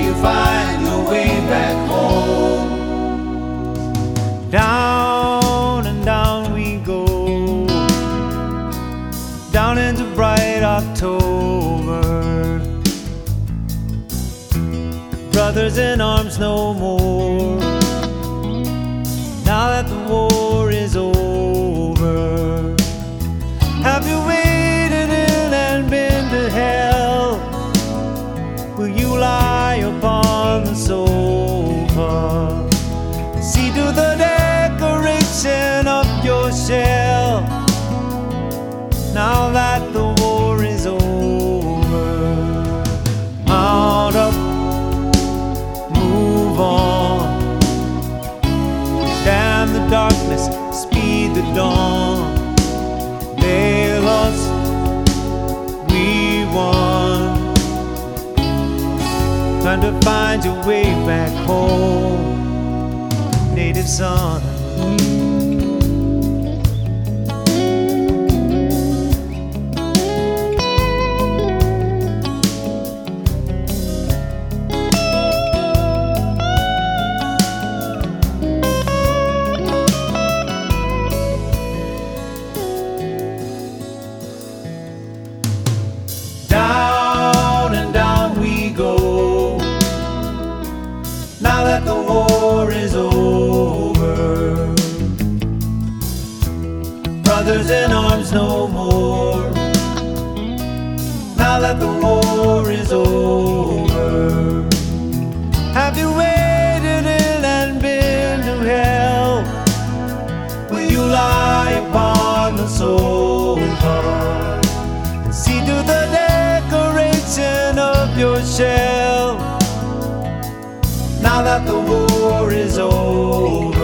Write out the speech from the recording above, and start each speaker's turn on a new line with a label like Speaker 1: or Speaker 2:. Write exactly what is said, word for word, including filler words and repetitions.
Speaker 1: you find your way back home.
Speaker 2: Down and down we go, down into bright October. Brothers in arms no more, now that the war is over. Have you waded in and been to hell? Will you lie upon the sofa? See to the decoration of your shell, now that the war is over. Mount up, move on, damn the darkness, speed the dawn. They lost, we won. Trying to find your way back home, native son.
Speaker 1: Down and down we go, now that the war is over. Brothers in arms no more, now that the war is over.
Speaker 2: Have you waded in and been to hell?
Speaker 1: Will you lie upon the sofa
Speaker 2: And see to the decoration of your shell,
Speaker 1: now that the war is over?